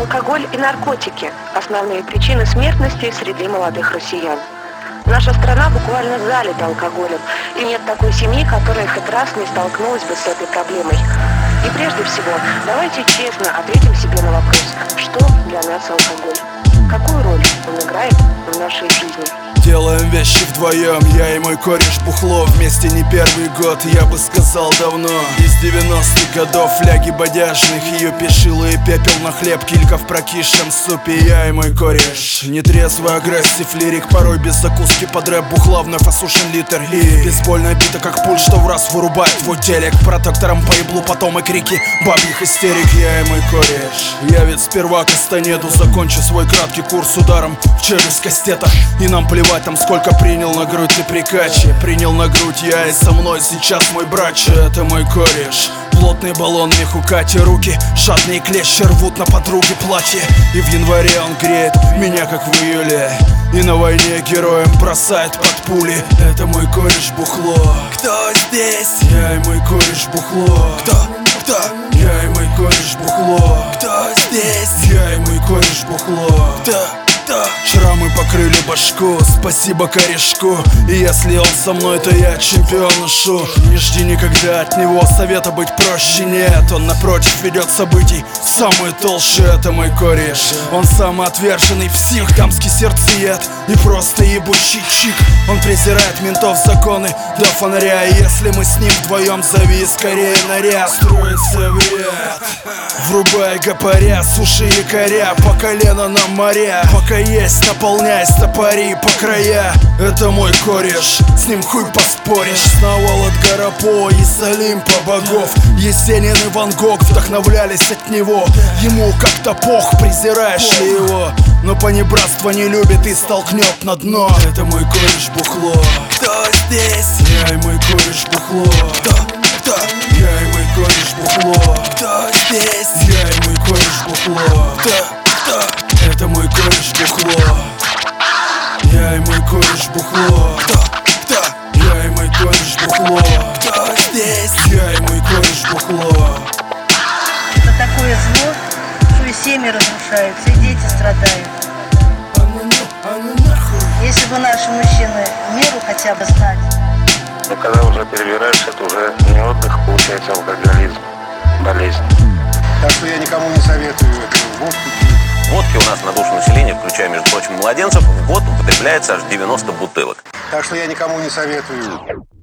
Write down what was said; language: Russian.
Алкоголь и наркотики – основные причины смертности среди молодых россиян. Наша страна буквально залита алкоголем, и нет такой семьи, которая хоть раз не столкнулась бы с этой проблемой. И прежде всего, давайте честно ответим себе на вопрос, что для нас алкоголь? Какую роль он играет в нашей жизни? Делаем вещи вдвоем, я и мой кореш бухло. Вместе не первый год, я бы сказал давно. Из 90-х годов фляги бодяжных, ее пешило и пепел на хлеб, килька в прокисшем супе. Я и мой кореш, нетрезвый агрессив лирик, порой без закуски под рэп бухла вновь осушен литр. И бейсбольная бита как пульт, что в раз вырубает твой телек. Протектором по еблу, потом и крики бабьих истерик. Я и мой кореш, я ведь сперва кастанеду, закончу свой краткий курс ударом в челюсть кастета. И нам плевать там сколько принял на грудь ты прикачи. Принял на грудь я, и со мной сейчас мой братча. Это мой кореш, плотный баллон меху Кати. Руки жадные клещи рвут на подруге платье. И в январе он греет меня как в июле, и на войне героем бросает под пули. Это мой кореш бухло. Кто здесь? Я и мой кореш бухло. Кто? Я и мой кореш бухло. Кто здесь? Я и мой кореш бухло. Кто? Шрамы покрыли башку, спасибо корешку. И если он со мной, то я чемпион ношу. Не жди никогда от него совета быть проще, нет. Он напротив ведет событий в самую толщу. Это мой кореш, он самоотверженный псих, дамский сердцеед и просто ебучий чик. Он презирает ментов, законы до фонаря. И если мы с ним вдвоем, зови скорее наряд. Строится вред, врубай гопаря, суши якоря, по колено на моря. Пока есть, наполняй стопори по края. Это мой кореш, с ним хуй поспоришь. Сновал от Гарапо и с Олимпа богов. Есенин и Ван Гог вдохновлялись от него. Ему как-то пох, презираешь ли его? Но понебратство не любит и столкнет на дно. Это мой кореш бухло. Кто здесь? Я и мой кореш бухло. Кто? Я и мой кореш бухло. Кто здесь? Я и мой кореш бухло. Кто? Это мой кореш бухло. Я и мой кореш бухло. Кто? Я и мой кореш бухло. Кто здесь? Я и мой кореш бухло. Это такое зло, что и семьи разрушаются, и дети страдают. Если бы наши мужчины меру хотя бы знали. Но когда уже перебираешь, это уже не отдых, получается алкоголизм, болезнь. Так что я никому не советую водку пить. Водки у нас на душу населения, включая, между прочим, младенцев, в год употребляется аж 90 бутылок. Так что я никому не советую.